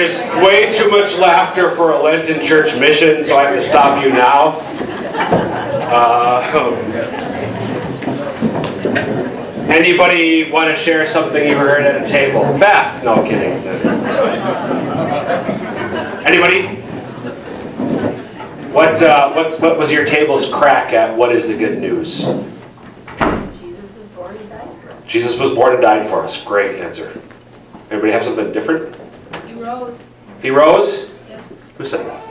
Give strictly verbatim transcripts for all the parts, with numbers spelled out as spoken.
there's way too much laughter for a Lenten church mission, so I have to stop you now. Uh, anybody want to share something you heard at a table? Beth? No, kidding. Anybody? What, uh, what's, what was your table's crack at? What is the good news? Jesus was born and died for us. Jesus was born and died for us. Great answer. Anybody have something different? He rose. He rose? Yes. Who said that?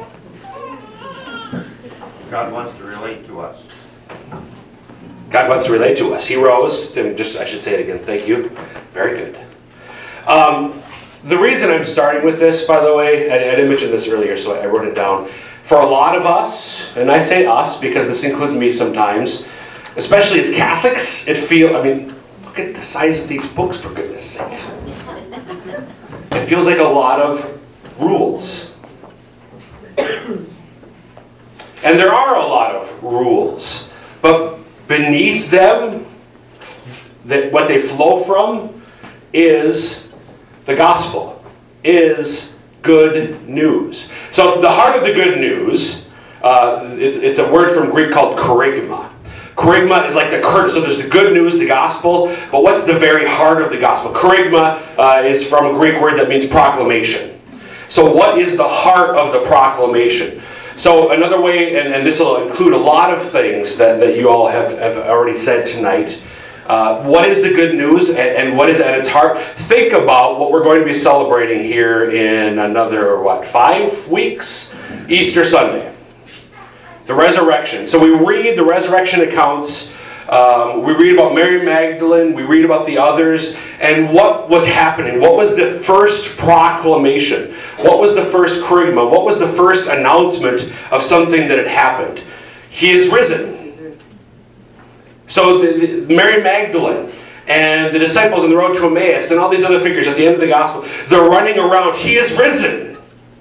God wants to relate to us. God wants to relate to us. He rose. Then just I should say it again. Thank you. Very good. Um, the reason I'm starting with this, by the way, I, I didn't mention this earlier, so I wrote it down. For a lot of us, and I say us because this includes me sometimes, especially as Catholics, it feels, I mean, look at the size of these books, for goodness sake. It feels like a lot of rules. And there are a lot of rules. But beneath them, that what they flow from is the gospel, is good news. So the heart of the good news, uh, it's, it's a word from Greek called kerygma. Kerygma is like the curtain. So there's the good news, the gospel, but what's the very heart of the gospel? Kerygma uh, is from a Greek word that means proclamation. So what is the heart of the proclamation? So another way, and, and this will include a lot of things that, that you all have, have already said tonight. Uh, what is the good news and, and what is at its heart? Think about what we're going to be celebrating here in another, what, five weeks? Easter Sunday. The resurrection. So we read the resurrection accounts. Um, we read about Mary Magdalene. We read about the others. And what was happening? What was the first proclamation? What was the first kerygma? What was the first announcement of something that had happened? He is risen. So the, the, Mary Magdalene and the disciples on the road to Emmaus and all these other figures at the end of the gospel, they're running around. He is risen.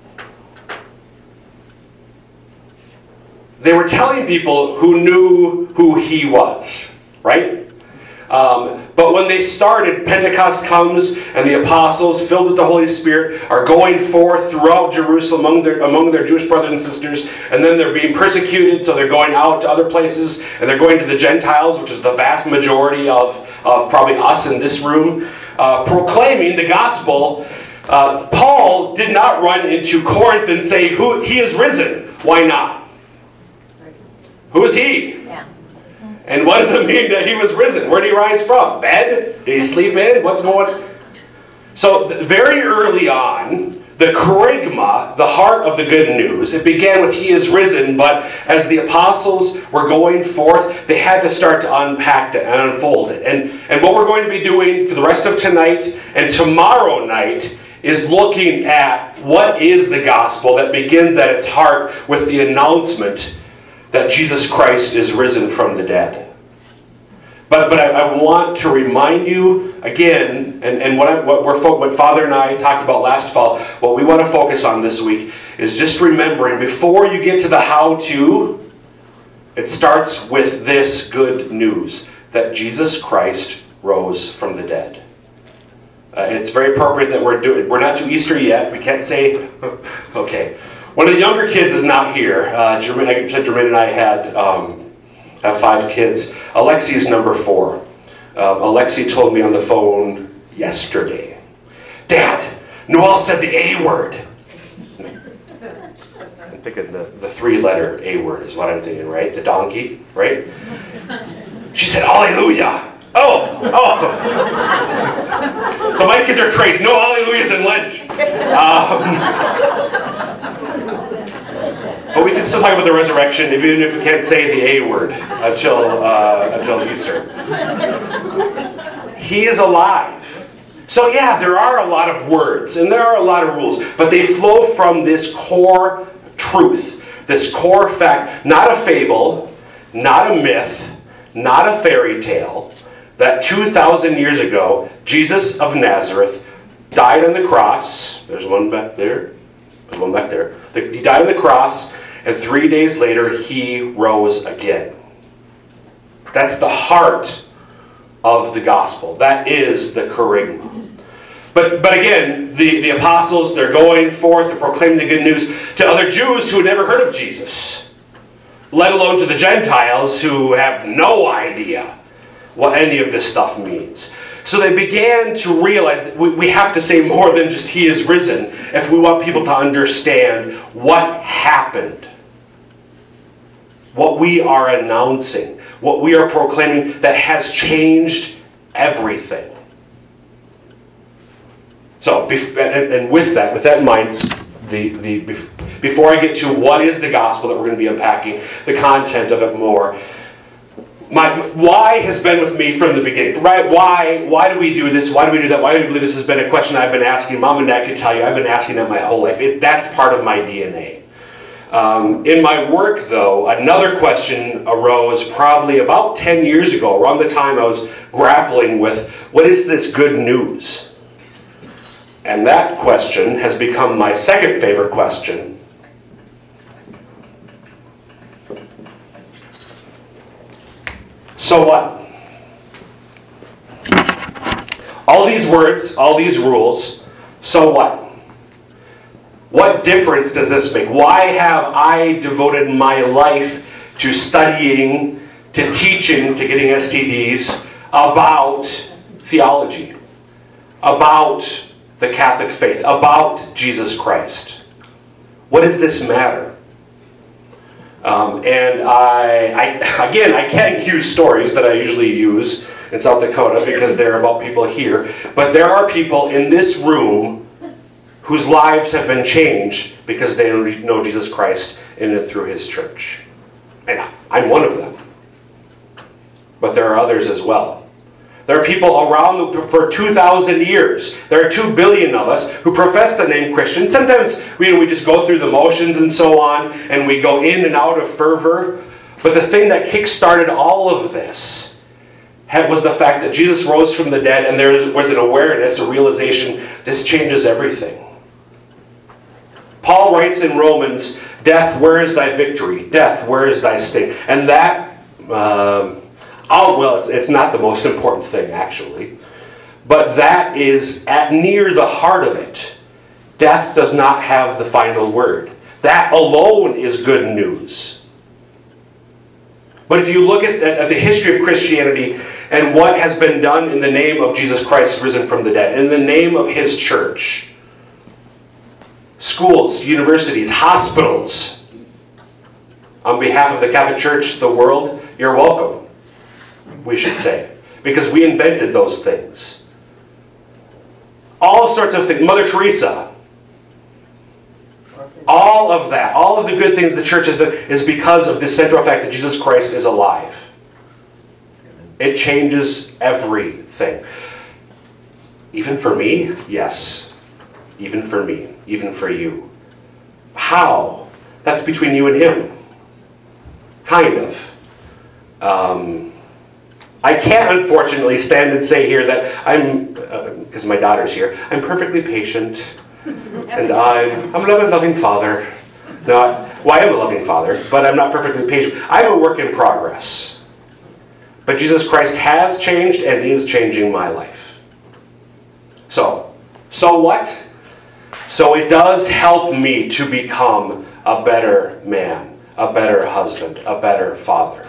They were telling people who knew who he was, right? Um, but when they started, Pentecost comes and the apostles, filled with the Holy Spirit, are going forth throughout Jerusalem among their, among their Jewish brothers and sisters, and then they're being persecuted, so they're going out to other places, and they're going to the Gentiles, which is the vast majority of, of probably us in this room, uh, proclaiming the gospel. Uh, Paul did not run into Corinth and say, "Who he is risen." Why not? Who is he? Yeah. And what does it mean that he was risen? Where did he rise from? Bed? Did he sleep in? What's going on? So very early on, the kerygma, the heart of the good news, it began with he is risen, but as the apostles were going forth, they had to start to unpack that and unfold it. And, and what we're going to be doing for the rest of tonight and tomorrow night is looking at what is the gospel that begins at its heart with the announcement that Jesus Christ is risen from the dead. But but I, I want to remind you again, and, and what, I, what, we're, what Father and I talked about last fall, what we want to focus on this week is just remembering, before you get to the how-to, it starts with this good news, that Jesus Christ rose from the dead. Uh, and it's very appropriate that we're doing, we're not to Easter yet, we can't say, okay. One of the younger kids is not here. Uh, Jermaine, I said Jermaine and I had um, have five kids. Alexi's number four. Uh, Alexi told me on the phone yesterday, "Dad, Noel said the A word." I'm thinking the, the three-letter A word is what I'm thinking, right? The donkey, right? She said, "Hallelujah." Oh, oh. So my kids are trained. No hallelujahs in Lent. Um, But we can still talk about the resurrection, even if we can't say the A word until uh, until Easter. He is alive. So yeah, there are a lot of words and there are a lot of rules, but they flow from this core truth, this core fact, not a fable, not a myth, not a fairy tale, that two thousand years ago, Jesus of Nazareth died on the cross. There's one back there. There's one back there. He died on the cross, and three days later, he rose again. That's the heart of the gospel. That is the kerygma. But but again, the, the apostles, they're going forth and proclaiming the good news to other Jews who had never heard of Jesus, let alone to the Gentiles who have no idea what any of this stuff means. So they began to realize that we, we have to say more than just He is risen if we want people to understand what happened. What we are announcing, what we are proclaiming that has changed everything. So, and with that, with that in mind, the, the, before I get to what is the gospel that we're going to be unpacking, the content of it more, my why has been with me from the beginning. Right? Why, why do we do this? Why do we do that? Why do we believe this has been a question I've been asking? Mom and Dad can tell you, I've been asking that my whole life. It, that's part of my D N A. Um, in my work, though, another question arose probably about ten years ago, around the time I was grappling with, what is this good news? And that question has become my second favorite question. So what? All these words, all these rules, so what? What difference does this make? Why have I devoted my life to studying, to teaching, to getting S T Ds about theology, about the Catholic faith, about Jesus Christ? What does this matter? Um, and I, I, again, I can't use stories that I usually use in South Dakota because they're about people here. But there are people in this room whose lives have been changed because they know Jesus Christ in and through His church. And I'm one of them. But there are others as well. There are people around for two thousand years. There are two billion of us who profess the name Christian. Sometimes we, we just go through the motions and so on, and we go in and out of fervor. But the thing that kick-started all of this had, was the fact that Jesus rose from the dead, and there was an awareness, a realization, this changes everything. Paul writes in Romans, "Death, where is thy victory? Death, where is thy sting?" And that... Um, Oh, well, it's, it's not the most important thing, actually. But that is at near the heart of it. Death does not have the final word. That alone is good news. But if you look at, at the history of Christianity and what has been done in the name of Jesus Christ risen from the dead, in the name of His church, schools, universities, hospitals, on behalf of the Catholic Church, the world, you're welcome. We should say, because we invented those things. All sorts of things. Mother Teresa. All of that, all of the good things the church has done is because of the central fact that Jesus Christ is alive. It changes everything. Even for me? Yes. Even for me. Even for you. How? That's between you and Him. Kind of. Um... I can't, unfortunately, stand and say here that I'm, because uh, my daughter's here, I'm perfectly patient, and I'm, I'm a loving, loving father. No, I, well, I am a loving father, but I'm not perfectly patient. I'm a work in progress. But Jesus Christ has changed and is changing my life. So, so what? So it does help me to become a better man, a better husband, a better father.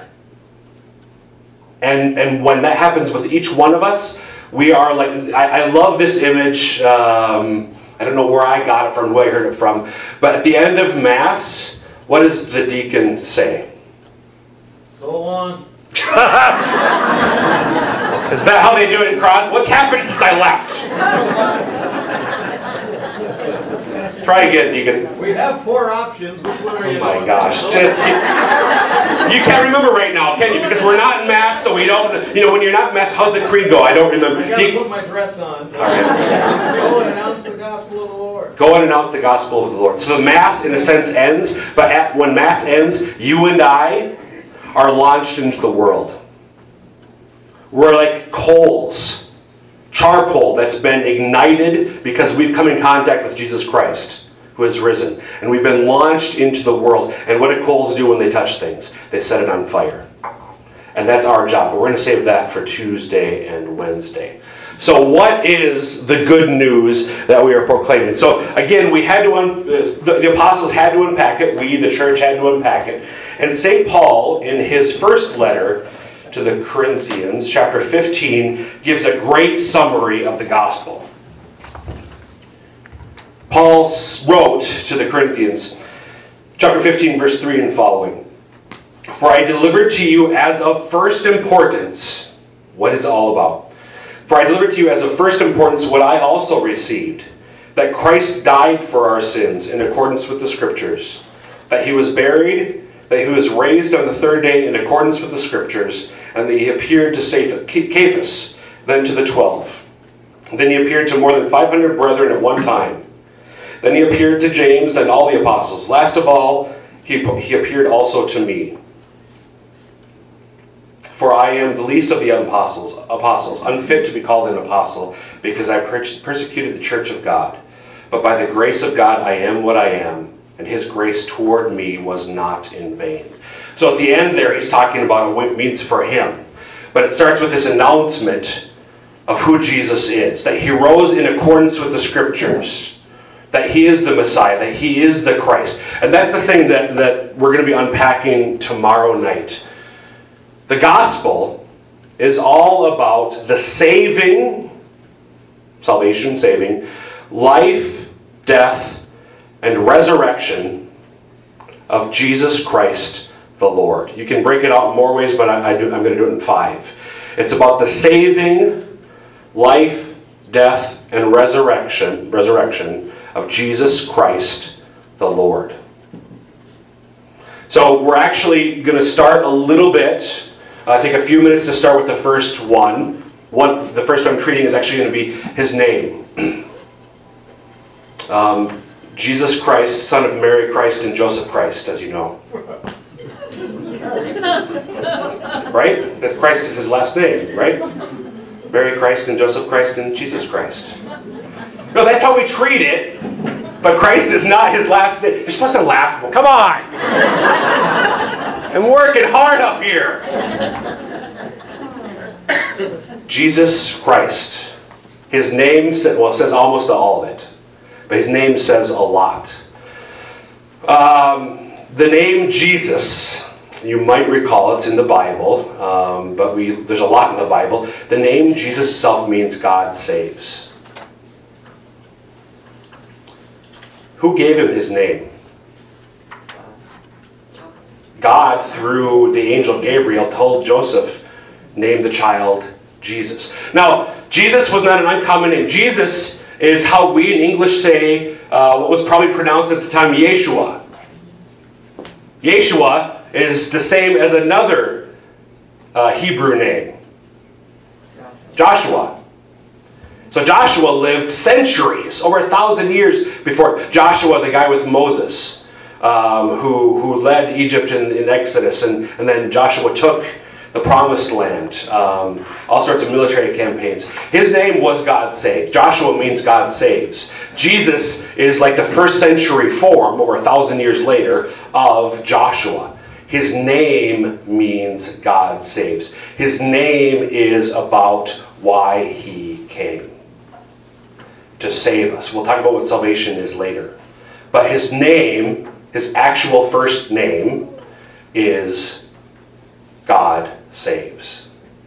And and when that happens with each one of us, we are like, I, I love this image. Um, I don't know where I got it from, who I heard it from. But at the end of Mass, what does the deacon say? So long. Is that how they do it in Cross? What's happened since I left? Try again, deacon. We have four options. Which one are you? Oh my gosh. Just, you, you can't remember right now, can you? Because we're not in Mass, so we don't, you know, when you're not in Mass, how's the creed go? I don't remember. I gotta put my dress on. All right. Go and announce the gospel of the Lord. Go and announce the gospel of the Lord. So the Mass, in a sense, ends, but at, when Mass ends, you and I are launched into the world. We're like coals. Charcoal that's been ignited because we've come in contact with Jesus Christ, who has risen. And we've been launched into the world. And what do coals do when they touch things? They set it on fire. And that's our job. But we're going to save that for Tuesday and Wednesday. So what is the good news that we are proclaiming? So again, we had to un- the, the apostles had to unpack it. We, the church, had to unpack it. And Saint Paul, in his first letter to the Corinthians, chapter fifteen, gives a great summary of the gospel. Paul wrote to the Corinthians, chapter fifteen, verse three and following, "For I delivered to you as of first importance," what is it all about? "For I delivered to you as of first importance what I also received, that Christ died for our sins in accordance with the Scriptures, that he was buried, that he was raised on the third day in accordance with the Scriptures, and that he appeared to Cephas, then to the twelve. Then he appeared to more than five hundred brethren at one time. Then he appeared to James, then all the apostles. Last of all, he, he appeared also to me. For I am the least of the apostles, apostles, unfit to be called an apostle, because I persecuted the church of God. But by the grace of God I am what I am, and his grace toward me was not in vain." So at the end there, he's talking about what it means for him. But it starts with this announcement of who Jesus is, that he rose in accordance with the Scriptures, that he is the Messiah, that he is the Christ. And that's the thing that, that we're going to be unpacking tomorrow night. The gospel is all about the saving, salvation, saving, life, death, and resurrection of Jesus Christ the Lord. You can break it out in more ways, but I, I do, I'm going to do it in five. It's about the saving, life, death, and resurrection, resurrection of Jesus Christ the Lord. So we're actually going to start a little bit, uh, take a few minutes to start with the first one. One, the first one I'm treating is actually going to be his name. um, Jesus Christ, son of Mary Christ and Joseph Christ, as you know. Right? That Christ is his last name, right? Mary Christ and Joseph Christ and Jesus Christ. No, that's how we treat it. But Christ is not his last name. You're supposed to laugh. Well, come on. I'm working hard up here. Jesus Christ. His name, well, it says almost all of it. But his name says a lot. Um, the name Jesus, you might recall it's in the Bible, um, but we there's a lot in the Bible. The name Jesus itself means God saves. Who gave him his name? God, through the angel Gabriel, told Joseph, name the child Jesus. Now, Jesus was not an uncommon name. Jesus is how we in English say uh, what was probably pronounced at the time Yeshua. Yeshua is the same as another uh, Hebrew name, Joshua. So Joshua lived centuries, over a thousand years before Joshua, the guy with Moses, um, who, who led Egypt in, in Exodus, and, and then Joshua took the promised land, um, all sorts of military campaigns. His name was God Saved. Joshua means God saves. Jesus is like the first century form, over a thousand years later, of Joshua. His name means God saves. His name is about why he came. To save us. We'll talk about what salvation is later. But his name, his actual first name, is God saves.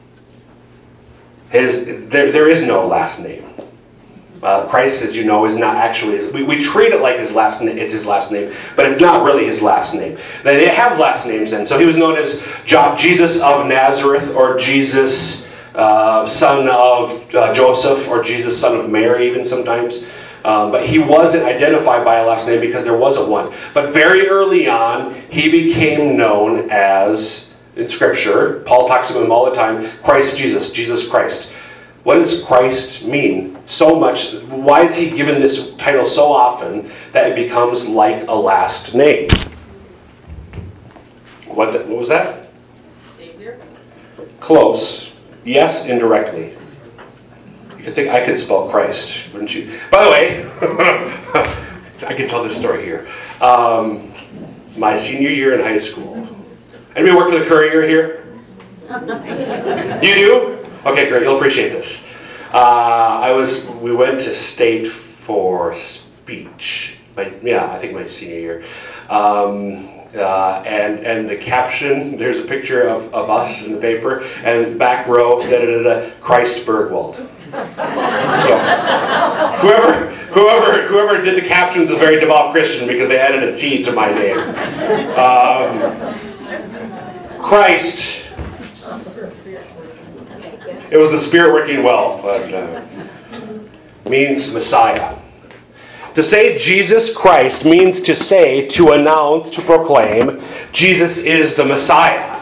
His, there, there is no last name. Uh, Christ, as you know, is not actually his, we, we treat it like his last name, it's his last name, but it's not really his last name. They, they have last names then. So he was known as Jo- Jesus of Nazareth, or Jesus uh, son of uh, Joseph, or Jesus son of Mary even sometimes. Um, but he wasn't identified by a last name because there wasn't one. But very early on, he became known as, in Scripture, Paul talks about him all the time, Christ Jesus, Jesus Christ. What does Christ mean so much? Why is he given this title so often that it becomes like a last name? What, what was that? Savior. Close. Yes, indirectly. You could think I could spell Christ, wouldn't you? By the way, I can tell this story here. Um, my senior year in high school. Anybody work for the Courier here? You do? Okay, great. You'll appreciate this. Uh, I was. We went to state for speech. My, yeah, I think my senior year. Um, uh, and and the caption. There's a picture of, of us in the paper, and back row. Da da da da. Christ Bergwald. So whoever whoever whoever did the captions is a very devout Christian because they added a T to my name. Um, Christ. It was the Spirit working well, but uh, means Messiah. To say Jesus Christ means to say, to announce, to proclaim, Jesus is the Messiah.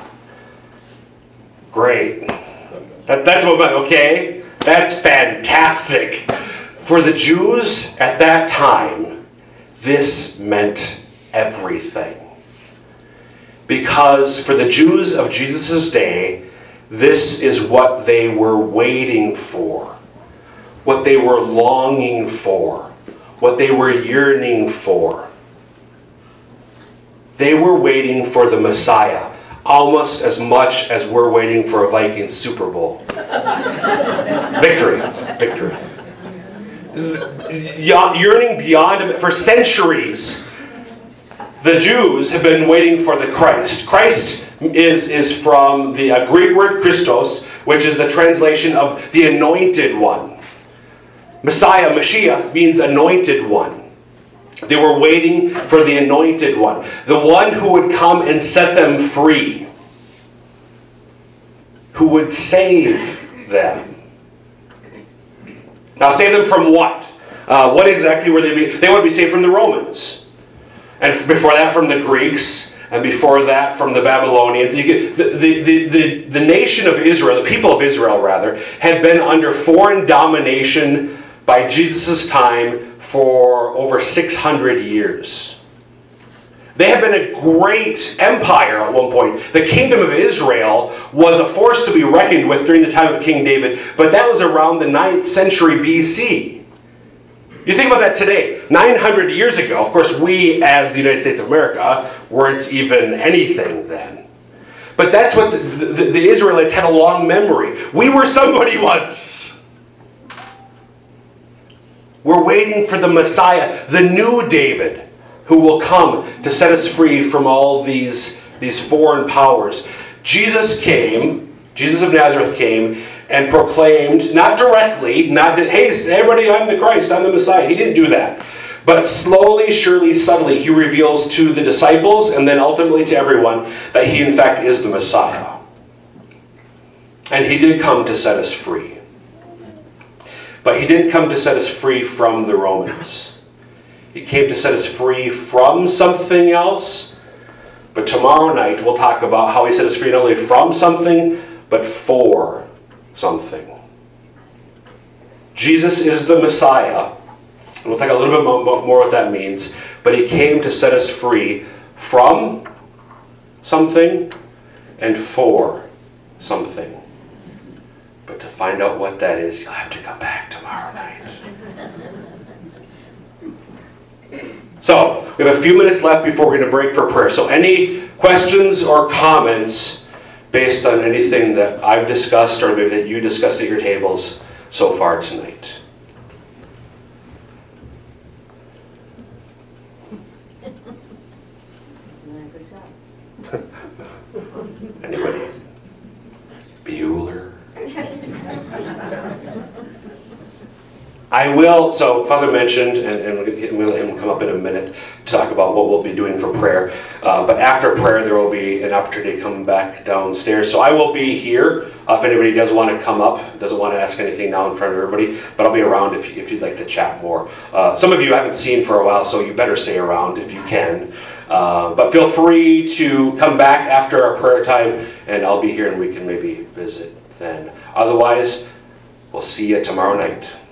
Great. That, that's what, okay? That's fantastic. For the Jews at that time, this meant everything. Because for the Jews of Jesus' day, this is what they were waiting for, what they were longing for, what they were yearning for. They were waiting for the Messiah almost as much as we're waiting for a Vikings Super Bowl. Victory. Victory. Yearning beyond, for centuries, the Jews have been waiting for the Christ. Christ is, is from the uh, Greek word Christos, which is the translation of the anointed one. Messiah, Mashiach, means anointed one. They were waiting for the anointed one, the one who would come and set them free, who would save them. Now, save them from what? Uh, what exactly were they? Be? They would be saved from the Romans, and before that from the Greeks, and before that from the Babylonians. You get, the, the, the, the, the nation of Israel, the people of Israel rather, had been under foreign domination by Jesus' time for over six hundred years. They had been a great empire at one point. The kingdom of Israel was a force to be reckoned with during the time of King David, but that was around the ninth century B C. You think about that today. nine hundred years ago, of course, we as the United States of America weren't even anything then. But that's what the, the, the Israelites had a long memory. We were somebody once. We're waiting for the Messiah, the new David, who will come to set us free from all these, these foreign powers. Jesus came, Jesus of Nazareth came, and proclaimed, not directly, not that, hey, everybody, I'm the Christ, I'm the Messiah. He didn't do that. But slowly, surely, subtly, he reveals to the disciples, and then ultimately to everyone, that he in fact is the Messiah. And he did come to set us free. But he didn't come to set us free from the Romans. He came to set us free from something else. But tomorrow night we'll talk about how he set us free not only from something, but for something. Jesus is the Messiah. And we'll talk a little bit more what that means. But he came to set us free from something and for something. But to find out what that is, you'll have to come back tomorrow night. So, we have a few minutes left before we're going to break for prayer. So any questions or comments based on anything that I've discussed or maybe that you discussed at your tables so far tonight? Anybody? Bueller? I will, so Father mentioned, and, and we'll let him come up in a minute to talk about what we'll be doing for prayer. Uh, but after prayer, there will be an opportunity to come back downstairs. So I will be here uh, if anybody does want to come up, doesn't want to ask anything now in front of everybody. But I'll be around if, if you'd like to chat more. Uh, some of you I haven't seen for a while, so you better stay around if you can. Uh, but feel free to come back after our prayer time, and I'll be here and we can maybe visit then. Otherwise, we'll see you tomorrow night.